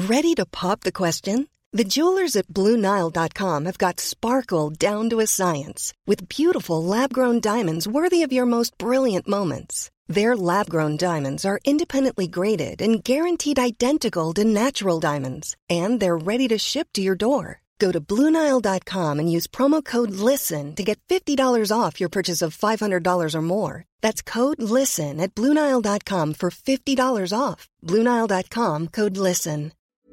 Ready to pop the question? The jewelers at BlueNile.com have got sparkle down to a science with beautiful lab-grown diamonds worthy of your most brilliant moments. Their lab-grown diamonds are independently graded and guaranteed identical to natural diamonds, and they're ready to ship to your door. Go to BlueNile.com and use promo code LISTEN to get $50 off your purchase of $500 or more. That's code LISTEN at BlueNile.com for $50 off. BlueNile.com, code LISTEN.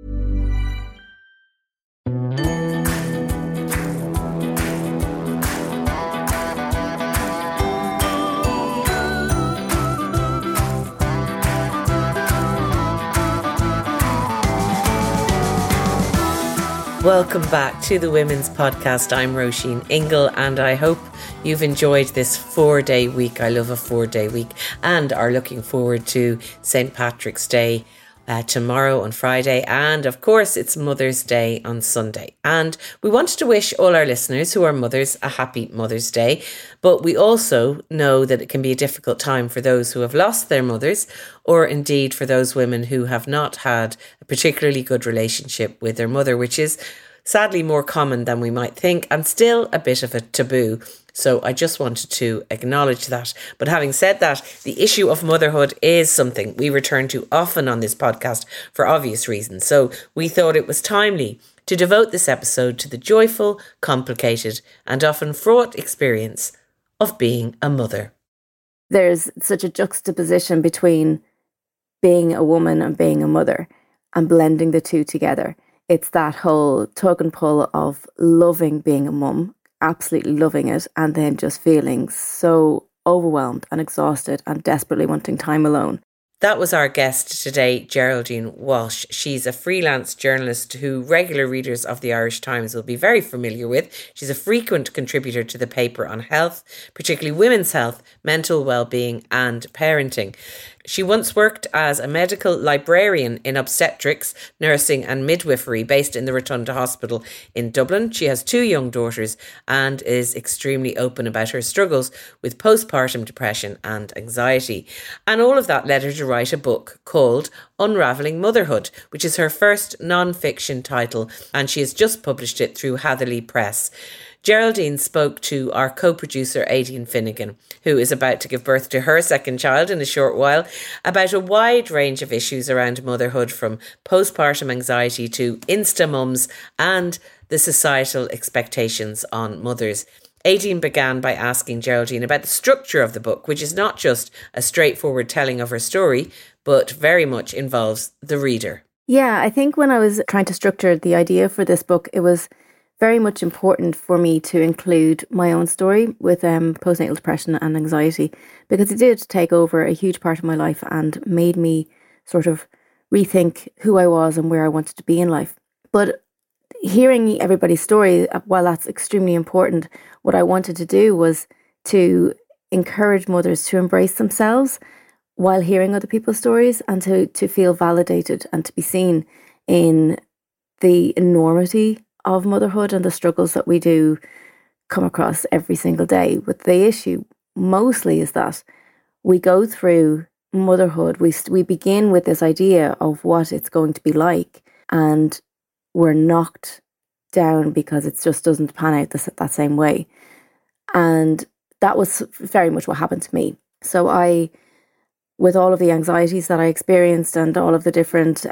Welcome back to the Women's Podcast. I'm Roisin Ingle and I hope you've enjoyed this 4-day week. I love a 4-day week and are looking forward to St. Patrick's Day tomorrow on Friday, and of course it's Mother's Day on Sunday. And we wanted to wish all our listeners who are mothers a happy Mother's Day, but we also know that it can be a difficult time for those who have lost their mothers, or indeed for those women who have not had a particularly good relationship with their mother, which is sadly more common than we might think and still a bit of a taboo. So I just wanted to acknowledge that. But having said that, the issue of motherhood is something we return to often on this podcast for obvious reasons. So we thought it was timely to devote this episode to the joyful, complicated and often fraught experience of being a mother. There's such a juxtaposition between being a woman and being a mother and blending the two together. It's that whole tug and pull of loving being a mum, absolutely loving it, and then just feeling so overwhelmed and exhausted and desperately wanting time alone. That was our guest today, Geraldine Walsh. She's a freelance journalist who regular readers of the Irish Times will be very familiar with. She's a frequent contributor to the paper on health, particularly women's health, mental well-being and parenting. She once worked as a medical librarian in obstetrics, nursing and midwifery based in the Rotunda Hospital in Dublin. She has 2 young daughters and is extremely open about her struggles with postpartum depression and anxiety. And all of that led her to write a book called Unravelling Motherhood, which is her first non-fiction title, and she has just published it through Hatherley Press. Geraldine spoke to our co-producer Aidan Finnegan, who is about to give birth to her second child in a short while, about a wide range of issues around motherhood, from postpartum anxiety to insta-mums and the societal expectations on mothers. Aidan began by asking Geraldine about the structure of the book, which is not just a straightforward telling of her story, but very much involves the reader. Yeah, I think when I was trying to structure the idea for this book, it was very much important for me to include my own story with postnatal depression and anxiety, because it did take over a huge part of my life and made me sort of rethink who I was and where I wanted to be in life. But hearing everybody's story, while that's extremely important, what I wanted to do was to encourage mothers to embrace themselves while hearing other people's stories, and to feel validated and to be seen in the enormity of motherhood and the struggles that we do come across every single day. But the issue mostly is that we go through motherhood, we begin with this idea of what it's going to be like, and we're knocked down because it just doesn't pan out that same way. And that was very much what happened to me. So I, with all of the anxieties that I experienced and all of the different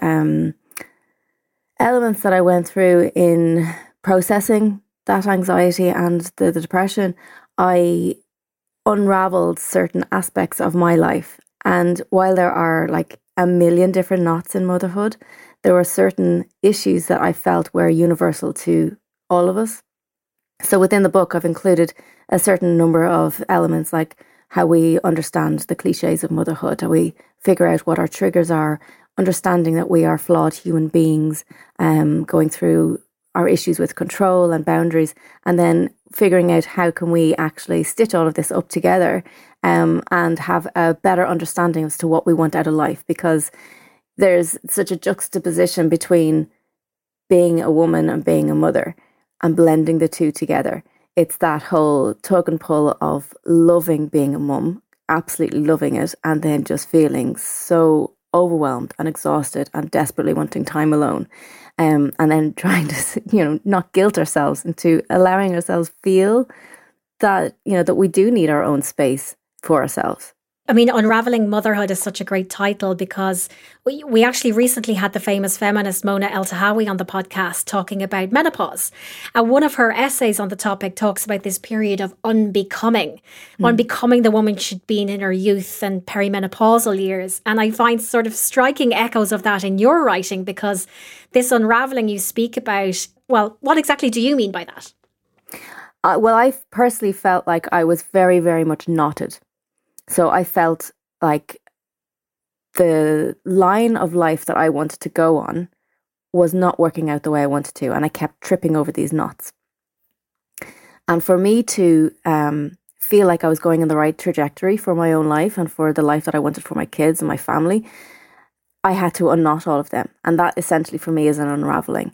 elements that I went through in processing that anxiety and the depression, I unraveled certain aspects of my life. And while there are like a million different knots in motherhood, there were certain issues that I felt were universal to all of us. So within the book, I've included a certain number of elements, like how we understand the cliches of motherhood, how we figure out what our triggers are, understanding that we are flawed human beings, going through our issues with control and boundaries, and then figuring out how can we actually stitch all of this up together and have a better understanding as to what we want out of life, because there's such a juxtaposition between being a woman and being a mother and blending the two together. It's that whole tug and pull of loving being a mum, absolutely loving it, and then just feeling so overwhelmed and exhausted and desperately wanting time alone. And then trying to, not guilt ourselves into allowing ourselves feel that, that we do need our own space for ourselves. I mean, Unraveling Motherhood is such a great title because we actually recently had the famous feminist Mona Eltahawy on the podcast talking about menopause. And one of her essays on the topic talks about this period of unbecoming, unbecoming the woman she'd been in her youth and perimenopausal years. And I find sort of striking echoes of that in your writing, because this unraveling you speak about, well, what exactly do you mean by that? Well, I personally felt like I was very, very much knotted. So I felt like the line of life that I wanted to go on was not working out the way I wanted to, and I kept tripping over these knots. And for me to feel like I was going in the right trajectory for my own life and for the life that I wanted for my kids and my family, I had to unknot all of them. And that essentially for me is an unraveling.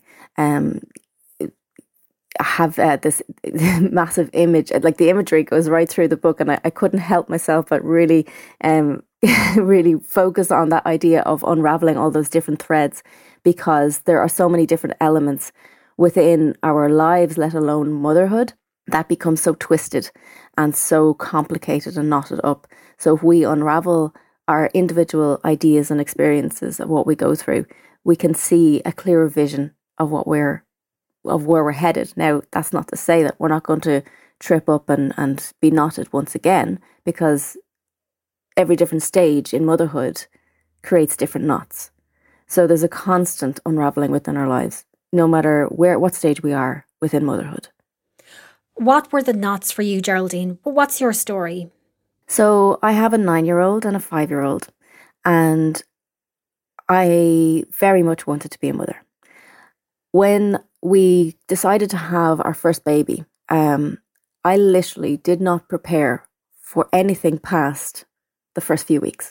I have this massive image, like the imagery goes right through the book, and I couldn't help myself but really really focus on that idea of unraveling all those different threads, because there are so many different elements within our lives, let alone motherhood, that becomes so twisted and so complicated and knotted up. So if we unravel our individual ideas and experiences of what we go through, we can see a clearer vision of where we're headed. Now, that's not to say that we're not going to trip up and be knotted once again, because every different stage in motherhood creates different knots. So there's a constant unraveling within our lives, no matter what stage we are within motherhood. What were the knots for you, Geraldine? What's your story? So I have a 9-year-old and a 5-year-old, and I very much wanted to be a mother. When we decided to have our first baby, I literally did not prepare for anything past the first few weeks.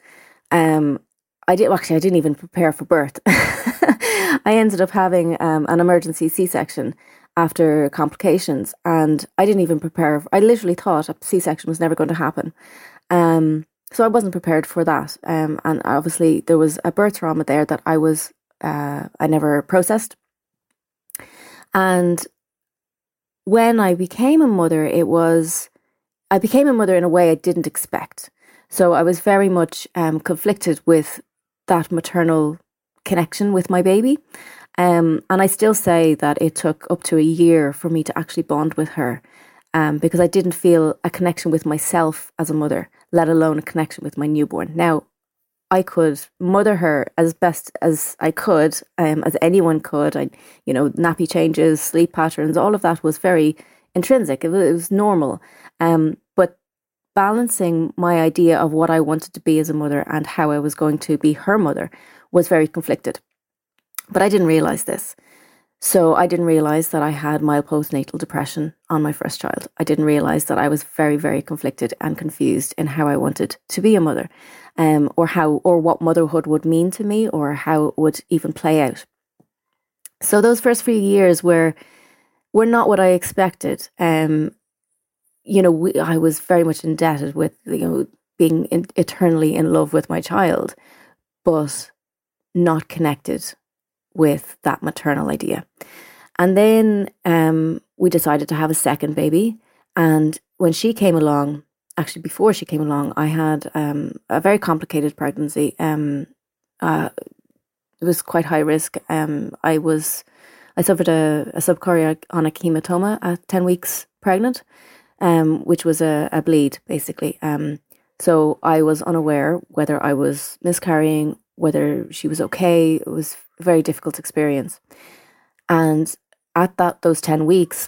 I didn't even prepare for birth. I ended up having an emergency C-section after complications, and I didn't even prepare. I literally thought a C-section was never going to happen. So I wasn't prepared for that. And obviously there was a birth trauma there that I never processed. And when I became a mother, I became a mother in a way I didn't expect. So I was very much conflicted with that maternal connection with my baby. And I still say that it took up to a year for me to actually bond with her, because I didn't feel a connection with myself as a mother, let alone a connection with my newborn. Now, I could mother her as best as I could, as anyone could. Nappy changes, sleep patterns, all of that was very intrinsic. It was normal. But balancing my idea of what I wanted to be as a mother and how I was going to be her mother was very conflicted. But I didn't realize this. So I didn't realize that I had mild postnatal depression on my first child. I didn't realize that I was very, very conflicted and confused in how I wanted to be a mother, or what motherhood would mean to me, or how it would even play out. So those first few years were not what I expected. I was very much indebted with being eternally in love with my child, but not connected with that maternal idea. And then we decided to have a second baby. And when she came along, actually before she came along, I had a very complicated pregnancy. It was quite high risk. I suffered a subchorionic hematoma at 10 weeks pregnant, which was a bleed, basically. So I was unaware whether I was miscarrying, whether she was okay. It was a very difficult experience. And at those 10 weeks,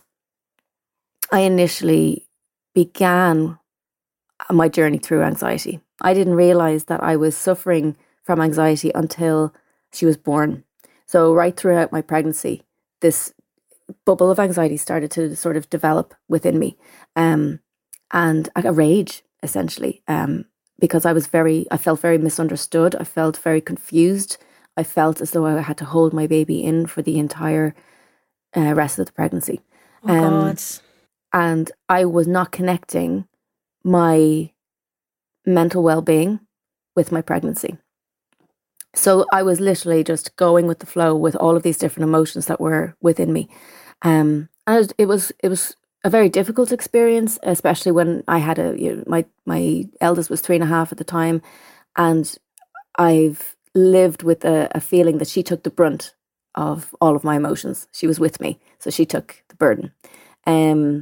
I initially began my journey through anxiety. I didn't realize that I was suffering from anxiety until she was born. So right throughout my pregnancy, this bubble of anxiety started to sort of develop within me, and a rage, essentially, because I felt very misunderstood. I felt very confused. I felt as though I had to hold my baby in for the entire rest of the pregnancy. Oh, God. And I was not connecting my mental well-being with my pregnancy. So I was literally just going with the flow with all of these different emotions that were within me. And it was a very difficult experience, especially when I had my eldest was 3.5 at the time, and I've lived with a feeling that she took the brunt of all of my emotions. She was with me, so she took the burden. And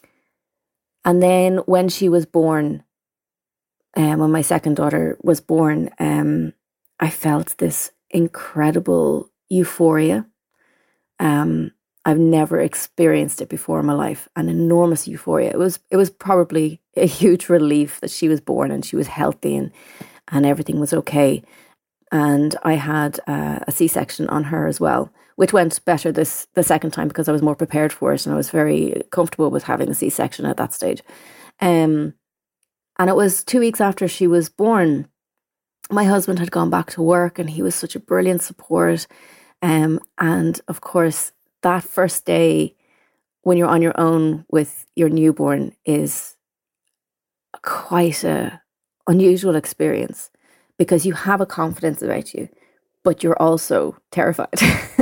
then when she was born, when my second daughter was born, I felt this incredible euphoria. I've never experienced it before in my life, an enormous euphoria. It was probably a huge relief that she was born and she was healthy and everything was okay. And I had a C-section on her as well, which went better the second time because I was more prepared for it and I was very comfortable with having a C-section at that stage. And it was 2 weeks after she was born. My husband had gone back to work and he was such a brilliant support. And of course, that first day when you're on your own with your newborn is quite a unusual experience because you have a confidence about you, but you're also terrified.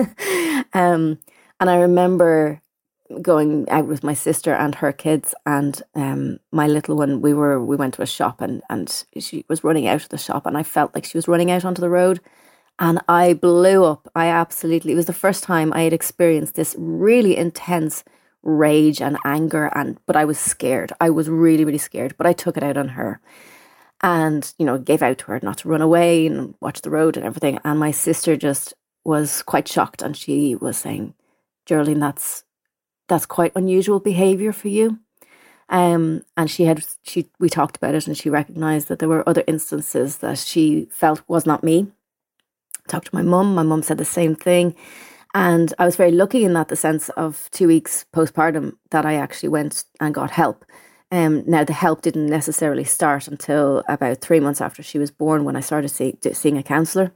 And I remember going out with my sister and her kids and my little one. We went to a shop and she was running out of the shop and I felt like she was running out onto the road. And I blew up. It was the first time I had experienced this really intense rage and anger, but I was scared. I was really, really scared, but I took it out on her and, gave out to her not to run away and watch the road and everything. And my sister just was quite shocked and she was saying, Geraldine, that's quite unusual behaviour for you. And we talked about it and she recognised that there were other instances that she felt was not me. Talked to my mum said the same thing, and I was very lucky in that the sense of 2 weeks postpartum that I actually went and got help. Now the help didn't necessarily start until about 3 months after she was born when I started seeing a counsellor.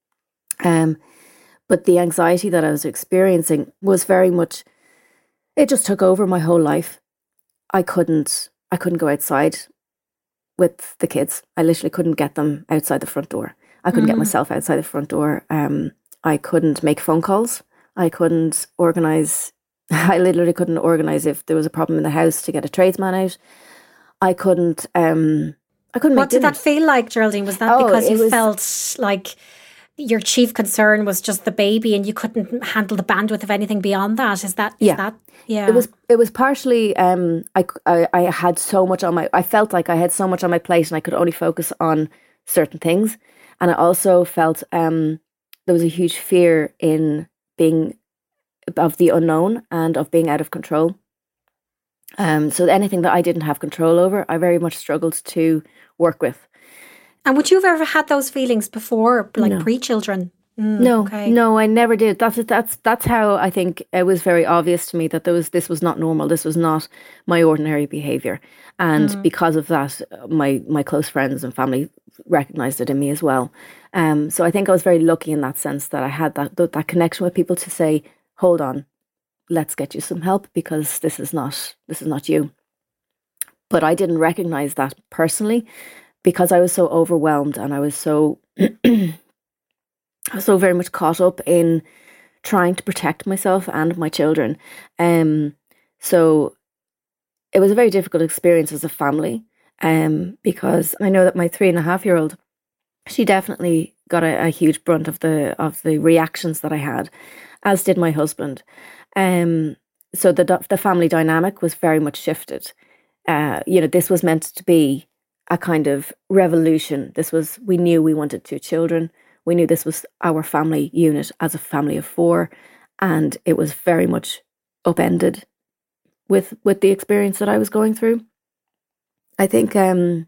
But the anxiety that I was experiencing was very much, it just took over my whole life. I couldn't go outside with the kids. I literally couldn't get them outside the front door. I couldn't get myself outside the front door. I couldn't make phone calls. I literally couldn't organise if there was a problem in the house to get a tradesman out. I couldn't What did that feel like, Geraldine? Was that because you felt like your chief concern was just the baby and you couldn't handle the bandwidth of anything beyond that? Yeah. It was partially, I had so much I felt like I had so much on my plate and I could only focus on certain things. And I also felt there was a huge fear of the unknown and of being out of control. So anything that I didn't have control over, I very much struggled to work with. And would you have ever had those feelings before, like pre-children? No, I never did. That's how I think it was very obvious to me that this was not normal. This was not my ordinary behaviour. And because of that, my close friends and family recognised it in me as well. So I think I was very lucky in that sense that I had that connection with people to say, hold on, let's get you some help because this is not you. But I didn't recognise that personally because I was so overwhelmed and I was so very much caught up in trying to protect myself and my children. So it was a very difficult experience as a family because I know that my 3.5-year-old, she definitely got a huge brunt of the reactions that I had, as did my husband. So the family dynamic was very much shifted. This was meant to be a kind of revolution. We knew we wanted 2 children. We knew this was our family unit as a family of 4, and it was very much upended with the experience that I was going through. I think I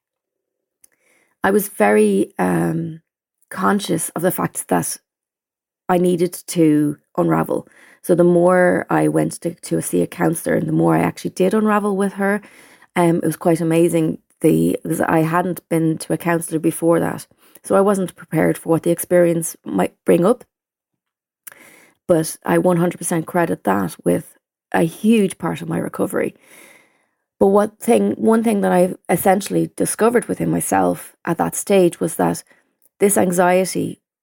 was very conscious of the fact that I needed to unravel. So the more I went to see a counsellor and the more I actually did unravel with her, it was quite amazing. Because I hadn't been to a counsellor before that. So I wasn't prepared for what the experience might bring up. But I 100% credit that with a huge part of my recovery. But one thing that I essentially discovered within myself at that stage was that this anxiety,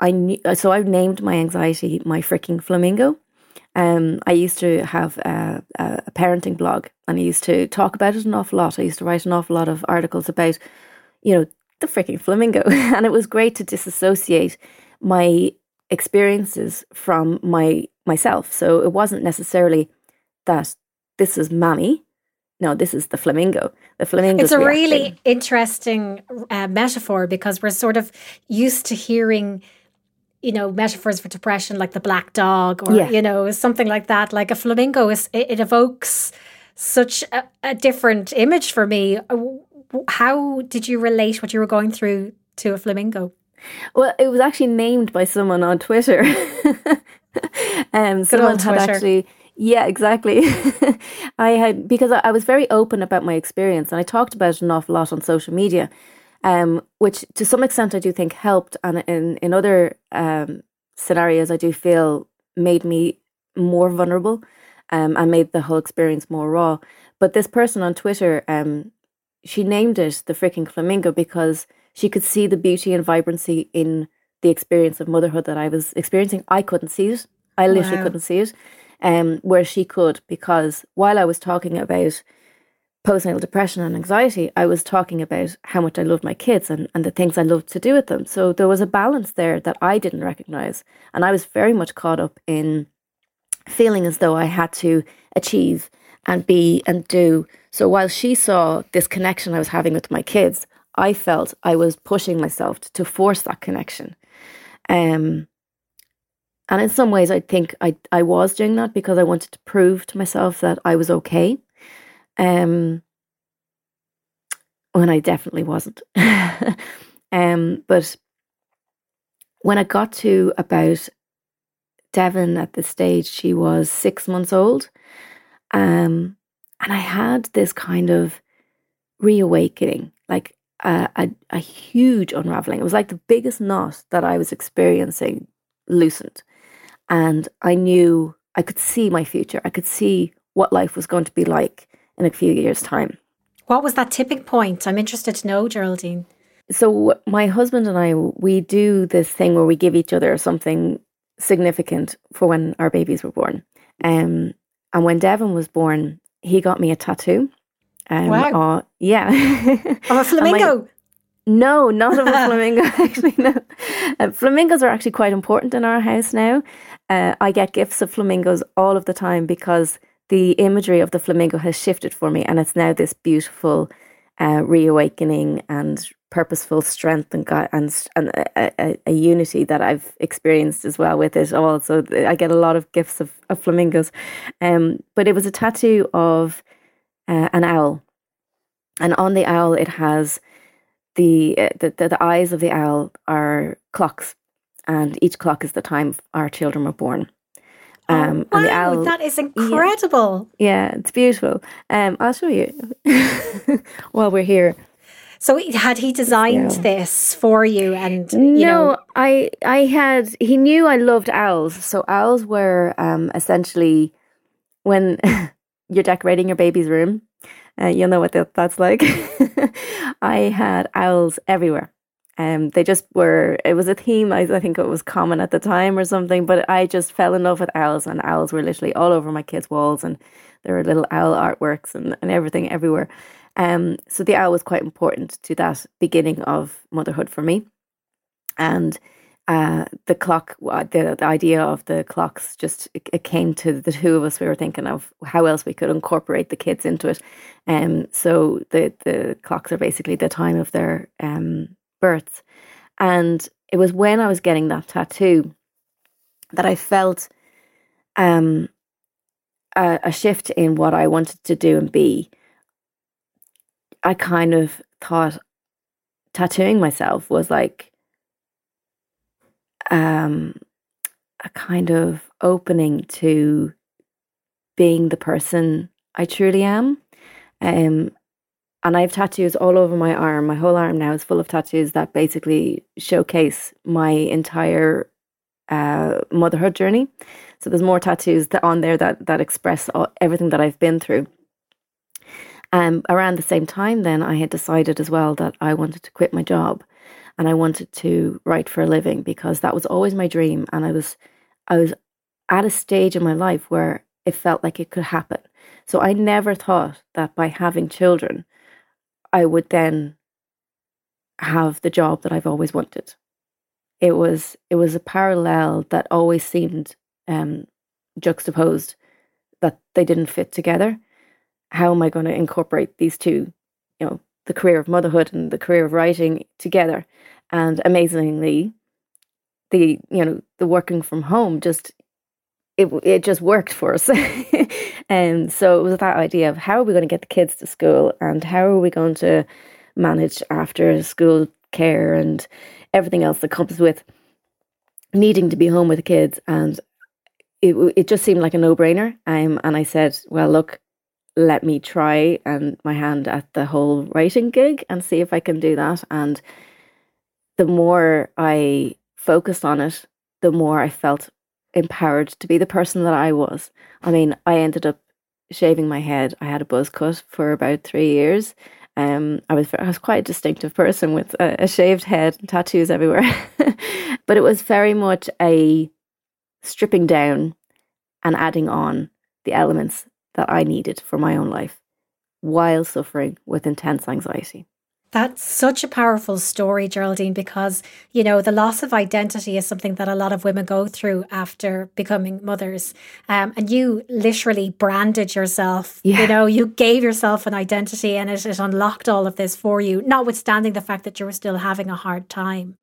I've named my anxiety my freaking flamingo. I used to have a parenting blog, and I used to talk about it an awful lot. I used to write an awful lot of articles about, the freaking flamingo. And it was great to disassociate my experiences from myself. So it wasn't necessarily that this is Mammy. No, this is the flamingo. The flamingo. It's a really interesting metaphor, because we're sort of used to hearing, metaphors for depression, like the black dog, or, something like that. Like a flamingo, it evokes such a different image for me. How did you relate what you were going through to a flamingo? Well, it was actually named by someone on Twitter. Someone had actually... Yeah, exactly. Because I was very open about my experience, and I talked about it an awful lot on social media, which to some extent I do think helped, and in other scenarios I do feel made me more vulnerable, and made the whole experience more raw. But this person on Twitter, she named it the freaking flamingo because she could see the beauty and vibrancy in the experience of motherhood that I was experiencing. I couldn't see it. I literally couldn't see it. Where she could, because while I was talking about postnatal depression and anxiety, I was talking about how much I loved my kids and the things I loved to do with them. So there was a balance there that I didn't recognize. And I was very much caught up in feeling as though I had to achieve and be and do. So while she saw this connection I was having with my kids, I felt I was pushing myself to force that connection. And in some ways, I think I was doing that because I wanted to prove to myself that I was okay. When I definitely wasn't. But when I got to about Devon at this stage, she was 6 months old. And I had this kind of reawakening, like a huge unraveling. It was like the biggest knot that I was experiencing loosened. And I knew I could see my future. I could see what life was going to be like in a few years' time. What was that tipping point? I'm interested to know, Geraldine. So my husband and I, we do this thing where we give each other something significant for when our babies were born. And when Devon was born, he got me a tattoo. Wow. Yeah. Of a flamingo? No, not of a flamingo, actually, no. Flamingos are actually quite important in our house now. I get gifts of flamingos all of the time because the imagery of the flamingo has shifted for me, and it's now this beautiful reawakening and purposeful strength and a unity that I've experienced as well with it all. So I get a lot of gifts of flamingos. But it was a tattoo of an owl. And on the owl, it has the eyes of the owl are clocks, and each clock is the time our children were born. Wow, and the owl, that is incredible. Yeah, it's beautiful. I'll show you while we're here. So had he designed this for you? And he knew I loved owls. So owls were essentially when you're decorating your baby's room. You'll know what that's like. I had owls everywhere. They just were, it was a theme, I think it was common at the time or something, but I just fell in love with owls, and owls were literally all over my kids' walls, and there were little owl artworks and everything everywhere. So the owl was quite important to that beginning of motherhood for me. And the clock, the idea of the clocks, just it came to the two of us. We were thinking of how else we could incorporate the kids into it. So the clocks are basically the time of their births. And it was when I was getting that tattoo that I felt a shift in what I wanted to do and be. I kind of thought tattooing myself was like a kind of opening to being the person I truly am. And I have tattoos all over my arm. My whole arm now is full of tattoos that basically showcase my entire motherhood journey. So there's more tattoos on there that express everything that I've been through. Around the same time then, I had decided as well that I wanted to quit my job. and I wanted to write for a living because that was always my dream. And I was at a stage in my life where it felt like it could happen. So I never thought that by having children, I would then have the job that I've always wanted. It was a parallel that always seemed juxtaposed, that they didn't fit together. How am I going to incorporate these two, the career of motherhood and the career of writing together? And amazingly, the working from home it just worked for us. And so it was that idea of how are we going to get the kids to school, and how are we going to manage after school care and everything else that comes with needing to be home with the kids. And it just seemed like a no-brainer. And I said, well, look, let me try my hand at the whole writing gig and see if I can do that. And the more I focused on it, the more I felt empowered to be the person that I was. I mean, I ended up shaving my head. I had a buzz cut for about 3 years. I was quite a distinctive person with a shaved head and tattoos everywhere. But it was very much a stripping down and adding on the elements that I needed for my own life while suffering with intense anxiety. That's such a powerful story, Geraldine, because, the loss of identity is something that a lot of women go through after becoming mothers. And you literally branded yourself. Yeah. You gave yourself an identity, and it unlocked all of this for you, notwithstanding the fact that you were still having a hard time.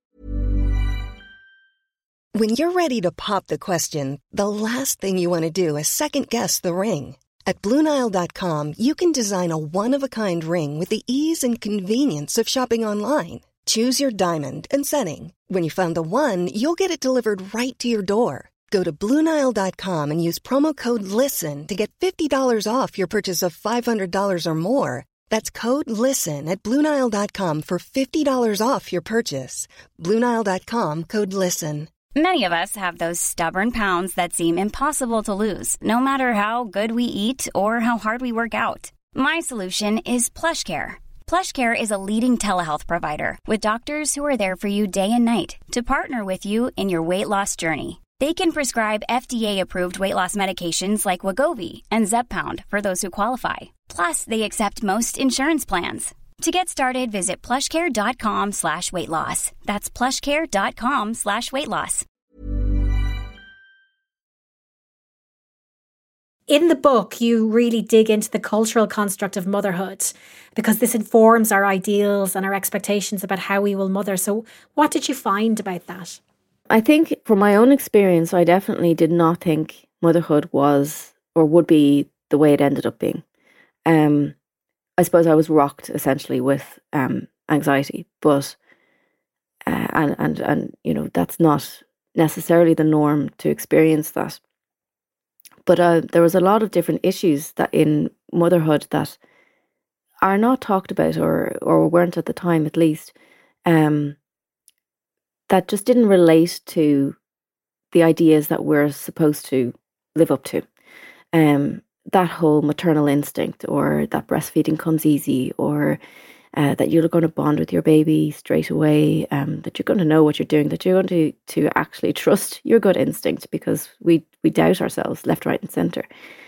When you're ready to pop the question, the last thing you want to do is second-guess the ring. At BlueNile.com, you can design a one-of-a-kind ring with the ease and convenience of shopping online. Choose your diamond and setting. When you find the one, you'll get it delivered right to your door. Go to BlueNile.com and use promo code LISTEN to get $50 off your purchase of $500 or more. That's code LISTEN at BlueNile.com for $50 off your purchase. BlueNile.com, code LISTEN. Many of us have those stubborn pounds that seem impossible to lose, no matter how good we eat or how hard we work out. My solution is PlushCare. PlushCare is a leading telehealth provider with doctors who are there for you day and night to partner with you in your weight loss journey. They can prescribe FDA-approved weight loss medications like Wegovy and Zepbound for those who qualify. Plus, they accept most insurance plans. To get started, visit plushcare.com/weightloss. That's plushcare.com/weightloss. In the book, you really dig into the cultural construct of motherhood, because this informs our ideals and our expectations about how we will mother. So what did you find about that? I think from my own experience, I definitely did not think motherhood was or would be the way it ended up being. I suppose I was rocked essentially with anxiety, but and that's not necessarily the norm to experience that. But there was a lot of different issues that in motherhood that are not talked about or weren't at the time, at least, that just didn't relate to the ideas that we're supposed to live up to. That whole maternal instinct, or that breastfeeding comes easy, or that you're going to bond with your baby straight away, that you're going to know what you're doing, that you're going to actually trust your gut instinct, because we doubt ourselves left, right and centre.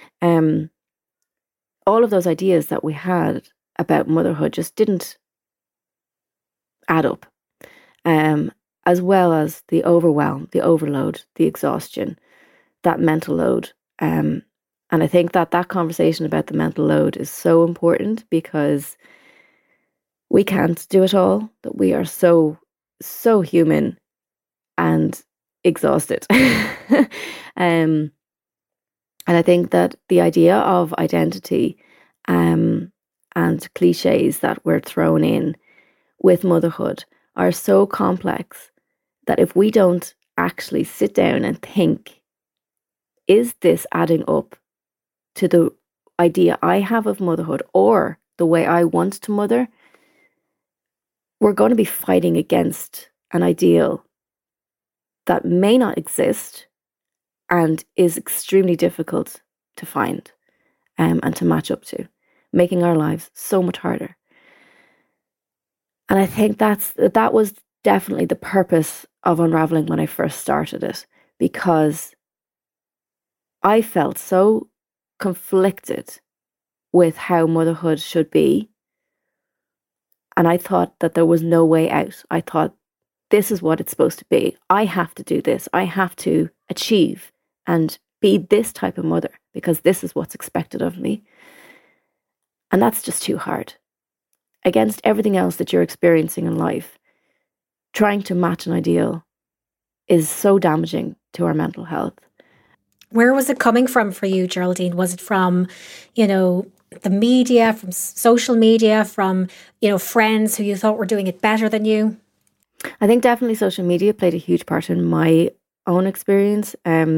All of those ideas that we had about motherhood just didn't add up, as well as the overwhelm, the overload, the exhaustion, that mental load. And I think that conversation about the mental load is so important, because we can't do it all, that we are so human and exhausted. And I think that the idea of identity and cliches that were thrown in with motherhood are so complex that if we don't actually sit down and think, is this adding up to the idea I have of motherhood or the way I want to mother, we're going to be fighting against an ideal that may not exist and is extremely difficult to find and to match up to, making our lives so much harder. And I think that was definitely the purpose of unraveling when I first started it, because I felt so conflicted with how motherhood should be. And I thought that there was no way out. I thought, this is what it's supposed to be. I have to do this. I have to achieve and be this type of mother because this is what's expected of me. And that's just too hard. Against everything else that you're experiencing in life, trying to match an ideal is so damaging to our mental health. Where was it coming from for you, Geraldine? Was it from, the media, from social media, from, friends who you thought were doing it better than you? I think definitely social media played a huge part in my own experience.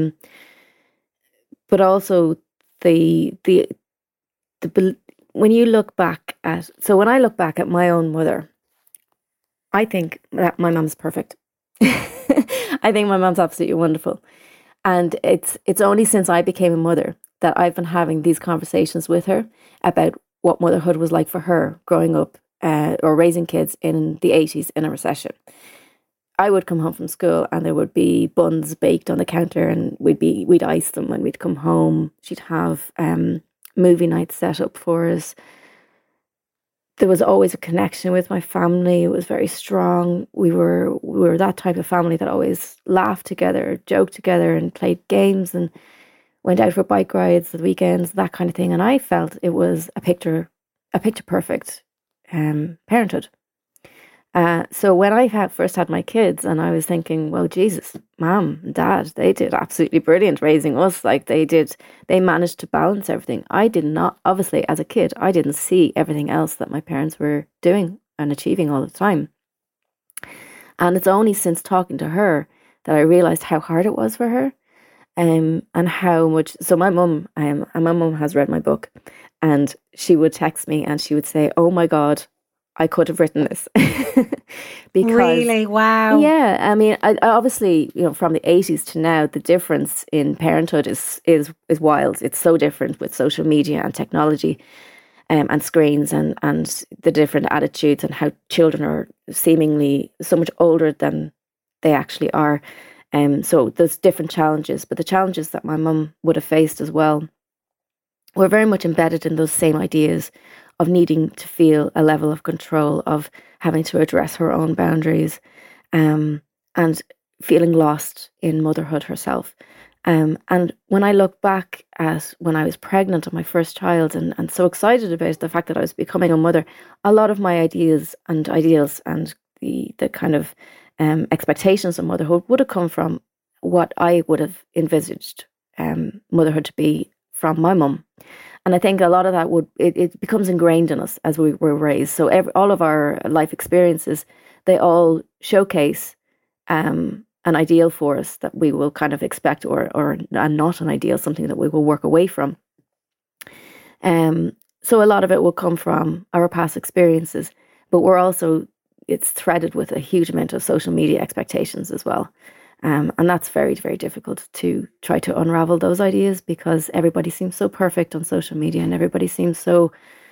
But also the when you look back at, so when I look back at my own mother, I think that my mum's perfect. I think my mum's absolutely wonderful. And it's only since I became a mother that I've been having these conversations with her about what motherhood was like for her growing up or raising kids in the 80s in a recession. I would come home from school and there would be buns baked on the counter and we'd ice them when we'd come home. She'd have movie nights set up for us. There was always a connection with my family. It was very strong. We were that type of family that always laughed together, joked together and played games and went out for bike rides at the weekends, that kind of thing. And I felt it was a picture perfect parenthood. So when I first had my kids and I was thinking, well, Jesus, mom and dad, they did absolutely brilliant raising us. Like they managed to balance everything. I did not, obviously as a kid, I didn't see everything else that my parents were doing and achieving all the time. And it's only since talking to her that I realized how hard it was for her. And how much, so my mum has read my book and she would text me and she would say, oh my God, I could have written this. Because, really? Wow. Yeah. I mean, I obviously, from the 80s to now, the difference in parenthood is wild. It's so different with social media and technology and screens and the different attitudes and how children are seemingly so much older than they actually are. So there's different challenges, but the challenges that my mum would have faced as well were very much embedded in those same ideas of needing to feel a level of control, of having to address her own boundaries, and feeling lost in motherhood herself. And when I look back at when I was pregnant of my first child and so excited about the fact that I was becoming a mother, a lot of my ideas and ideals and the kind of expectations of motherhood would have come from what I would have envisaged motherhood to be from my mum. And I think a lot of that it becomes ingrained in us as we were raised. So all of our life experiences, they all showcase an ideal for us that we will kind of expect or not an ideal, something that we will work away from. So a lot of it will come from our past experiences, but it's threaded with a huge amount of social media expectations as well. And that's very, very difficult to try to unravel those ideas because everybody seems so perfect on social media and everybody seems so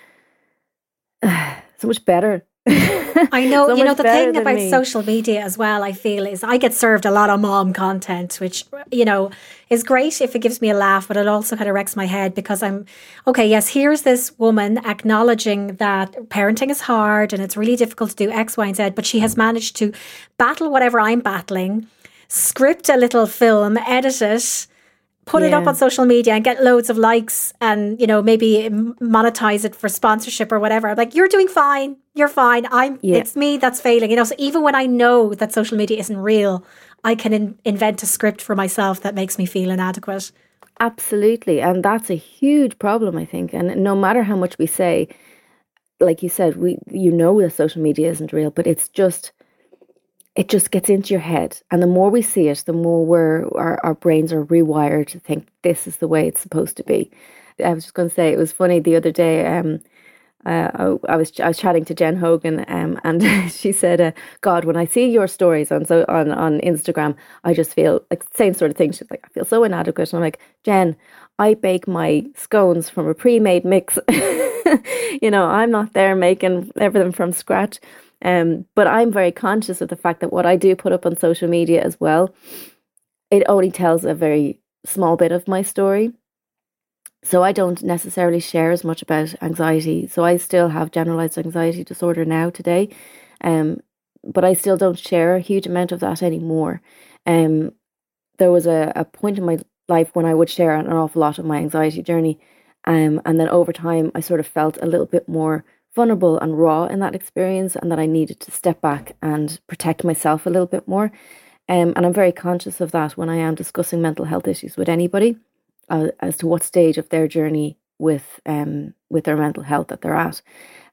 much better. I know, so the thing about social media as well, I feel, is I get served a lot of mom content, which, is great if it gives me a laugh, but it also kind of wrecks my head because here's this woman acknowledging that parenting is hard and it's really difficult to do X, Y, and Z, but she has managed to battle whatever I'm battling, script a little film, edit it, put it up on social media and get loads of likes and, maybe monetize it for sponsorship or whatever. I'm like, you're doing fine. You're fine. It's me that's failing. So even when I know that social media isn't real, I can invent a script for myself that makes me feel inadequate. Absolutely. And that's a huge problem, I think. And no matter how much we say, like you said, that social media isn't real, but it just gets into your head. And the more we see it, the more our brains are rewired to think this is the way it's supposed to be. I was just going to say, it was funny the other day, I was chatting to Jen Hogan and she said, God, when I see your stories on Instagram, I just feel like the same sort of thing. She's like, I feel so inadequate. And I'm like, Jen, I bake my scones from a pre-made mix. I'm not there making everything from scratch. But I'm very conscious of the fact that what I do put up on social media as well, it only tells a very small bit of my story. So I don't necessarily share as much about anxiety. So I still have generalized anxiety disorder now today. But I still don't share a huge amount of that anymore. There was a point in my life when I would share an awful lot of my anxiety journey. And then over time, I sort of felt a little bit more vulnerable and raw in that experience, and that I needed to step back and protect myself a little bit more. And I'm very conscious of that when I am discussing mental health issues with anybody, as to what stage of their journey with their mental health that they're at.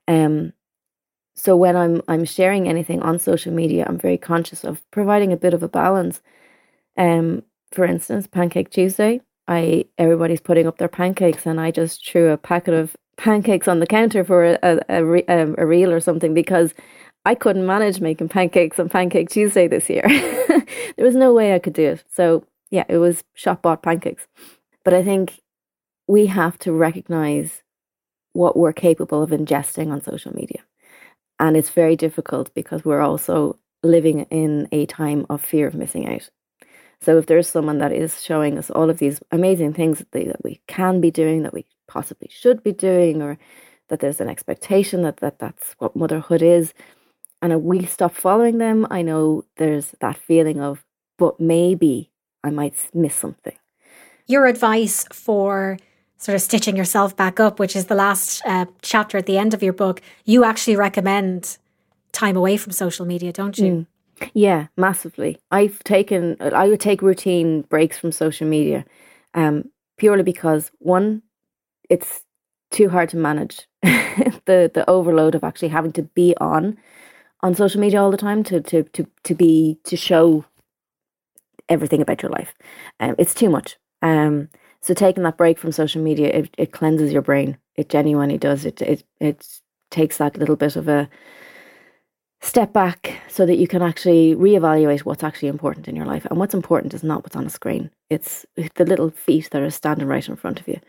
So when I'm sharing anything on social media, I'm very conscious of providing a bit of a balance. For instance, Pancake Tuesday, everybody's putting up their pancakes, and I just threw a packet of pancakes on the counter for a reel or something, because I couldn't manage making pancakes on Pancake Tuesday this year. There was no way I could do it. So yeah, it was shop-bought pancakes. But I think we have to recognize what we're capable of ingesting on social media. And it's very difficult because we're also living in a time of fear of missing out. So if there's someone that is showing us all of these amazing things that we can be doing, that we possibly should be doing, or that there's an expectation that's what motherhood is, and if we stop following them, I know there's that feeling of, but maybe I might miss something. Your advice for sort of stitching yourself back up, which is the last chapter at the end of your book, you actually recommend time away from social media, don't you? Yeah, massively. I would take routine breaks from social media, purely because, one, it's too hard to manage the overload of actually having to be on social media all the time to show everything about your life. It's too much. So taking that break from social media, it cleanses your brain. It genuinely does. It takes that little bit of a step back so that you can actually reevaluate what's actually important in your life. And what's important is not what's on a screen. It's the little feet that are standing right in front of you.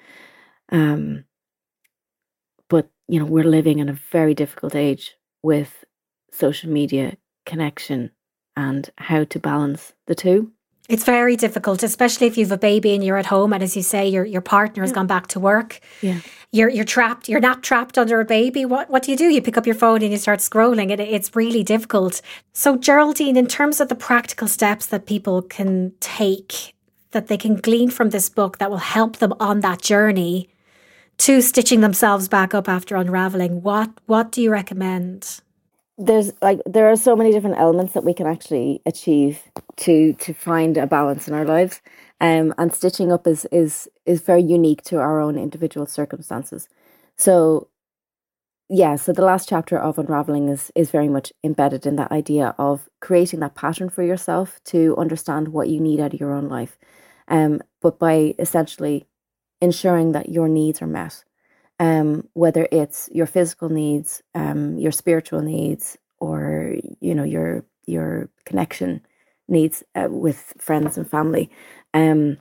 But, we're living in a very difficult age with social media connection and how to balance the two. It's very difficult, especially if you have a baby and you're at home, and as you say, your partner has gone back to work. Yeah, you're trapped. You're not trapped under a baby. What do? You pick up your phone and you start scrolling. It's really difficult. So, Geraldine, in terms of the practical steps that people can take, that they can glean from this book that will help them on that journey to stitching themselves back up after unraveling, what do you recommend? There are so many different elements that we can actually achieve to find a balance in our lives, and stitching up is very unique to our own individual circumstances. So the last chapter of Unraveling is very much embedded in that idea of creating that pattern for yourself to understand what you need out of your own life, but by essentially ensuring that your needs are met. Whether it's your physical needs, your spiritual needs, or your connection needs with friends and family, and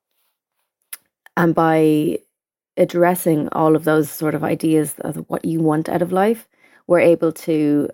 by addressing all of those sort of ideas of what you want out of life, we're able to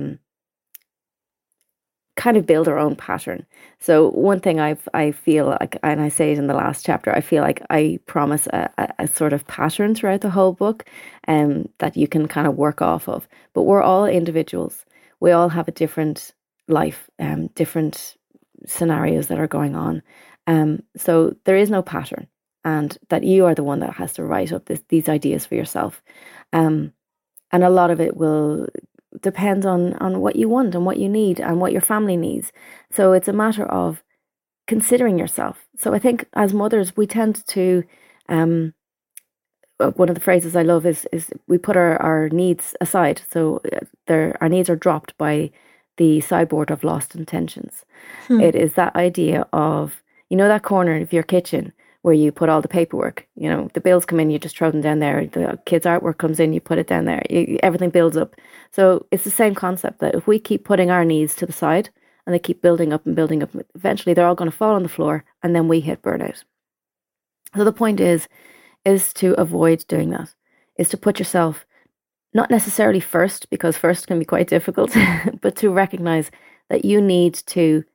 kind of build our own pattern. So one thing I feel like, and I say it in the last chapter, I feel like I promise a sort of pattern throughout the whole book, that you can kind of work off of. But we're all individuals. We all have a different life, different scenarios that are going on. So there is no pattern, and that you are the one that has to write up these ideas for yourself. And a lot of it will depend on what you want and what you need and what your family needs. So it's a matter of considering yourself. So I think as mothers, we tend to, one of the phrases I love is we put our needs aside. So our needs are dropped by the sideboard of lost intentions. It is that idea of, that corner of your kitchen where you put all the paperwork, the bills come in, you just throw them down there. The kids' artwork comes in, you put it down there. Everything builds up. So it's the same concept, that if we keep putting our needs to the side and they keep building up, eventually they're all going to fall on the floor, and then we hit burnout. So the point is to avoid doing that, is to put yourself not necessarily first, because first can be quite difficult, but to recognize that you need to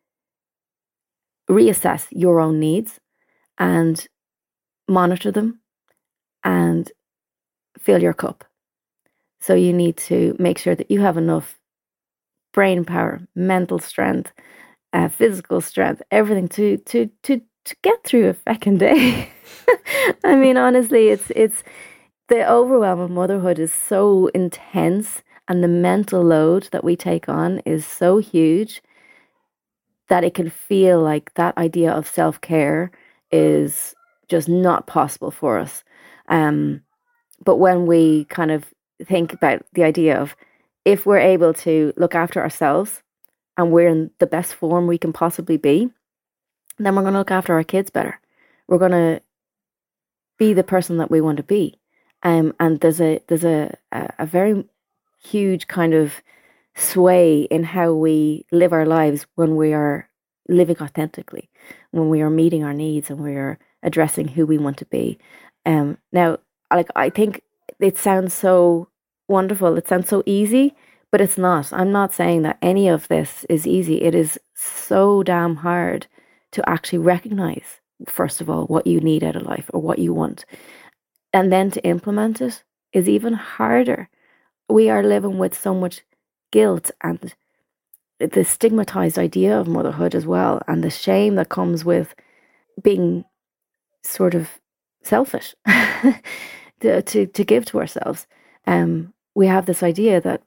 reassess your own needs and monitor them and fill your cup. So you need to make sure that you have enough brain power, mental strength, physical strength, everything to get through a feckin' day. I mean, honestly, it's the overwhelm of motherhood is so intense, and the mental load that we take on is so huge that it can feel like that idea of self-care is just not possible for us. But when we kind of think about the idea of, if we're able to look after ourselves and we're in the best form we can possibly be, then we're going to look after our kids better. We're going to be the person that we want to be. And there's a very huge kind of sway in how we live our lives when we are living authentically, when we are meeting our needs and we are addressing who we want to be. Now, like, I think it sounds so wonderful. It sounds so easy, but it's not. I'm not saying that any of this is easy. It is so damn hard to actually recognize, first of all, what you need out of life or what you want. And then to implement it is even harder. We are living with so much guilt and the stigmatized idea of motherhood as well, and the shame that comes with being sort of selfish to give to ourselves. We have this idea that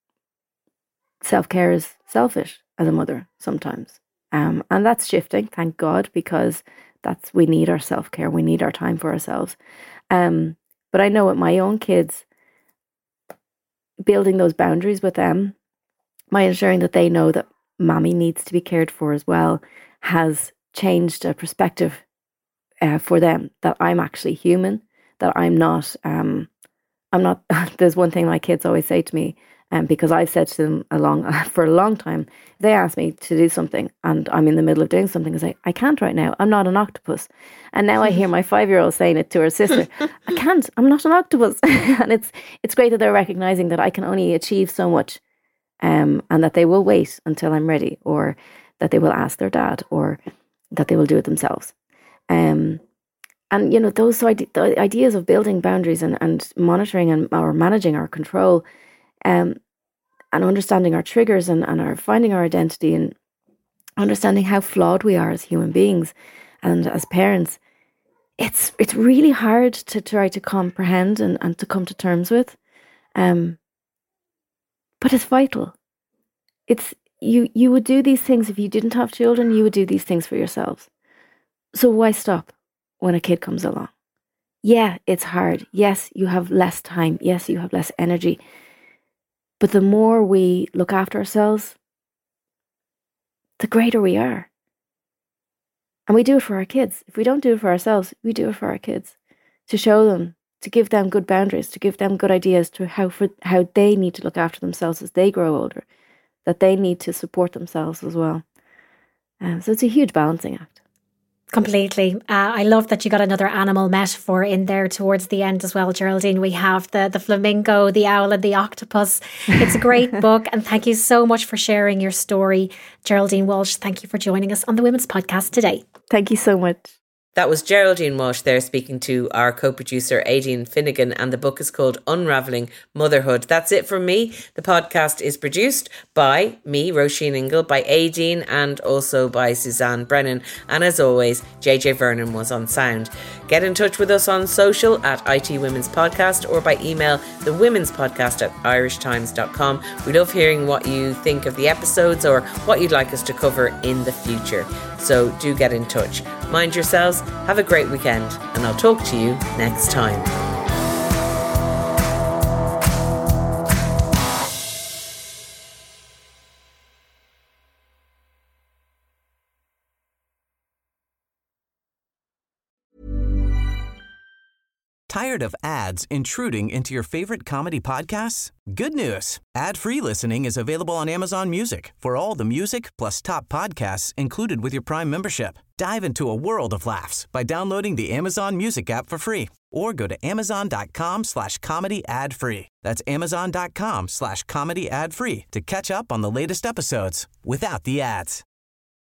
self-care is selfish as a mother sometimes. And that's shifting, thank God, because we need our self-care. We need our time for ourselves. But I know with my own kids, building those boundaries with them, by ensuring that they know that mommy needs to be cared for as well, has changed a perspective for them, that I'm actually human, that I'm not, there's one thing my kids always say to me, because I've said to them for a long time, they ask me to do something and I'm in the middle of doing something, I say, I can't right now, I'm not an octopus. And now I hear my 5-year-old saying it to her sister, I can't, I'm not an octopus. And it's great that they're recognizing that I can only achieve so much, and that they will wait until I'm ready, or that they will ask their dad, or that they will do it themselves. And you know, those ideas of building boundaries and monitoring or managing our control, and understanding our triggers and our finding our identity and understanding how flawed we are as human beings and as parents, it's really hard to try to comprehend and to come to terms with. But it's vital. It's you would do these things if you didn't have children, you would do these things for yourselves. So why stop when a kid comes along? Yeah, it's hard. Yes, you have less time. Yes, you have less energy. But the more we look after ourselves, the greater we are. And we do it for our kids. If we don't do it for ourselves, we do it for our kids. To show them, to give them good boundaries, to give them good ideas to how they need to look after themselves as they grow older, that they need to support themselves as well. So it's a huge balancing act. Completely. I love that you got another animal metaphor in there towards the end as well, Geraldine. We have the flamingo, the owl and the octopus. It's a great book, and thank you so much for sharing your story. Geraldine Walsh, thank you for joining us on the Women's Podcast today. Thank you so much. That was Geraldine Walsh there speaking to our co-producer Aideen Finnegan, and the book is called Unravelling Motherhood. That's it from me. The podcast is produced by me, Roisin Ingle, by Aideen, and also by Suzanne Brennan. And as always, JJ Vernon was on sound. Get in touch with us on social at IT Women's Podcast or by email thewomenspodcast@irishtimes.com. We love hearing what you think of the episodes or what you'd like us to cover in the future. So do get in touch. Mind yourselves, have a great weekend, and I'll talk to you next time. Tired of ads intruding into your favorite comedy podcasts? Good news. Ad-free listening is available on Amazon Music for all the music plus top podcasts included with your Prime membership. Dive into a world of laughs by downloading the Amazon Music app for free or go to amazon.com/comedy ad-free. That's amazon.com/comedy ad-free to catch up on the latest episodes without the ads.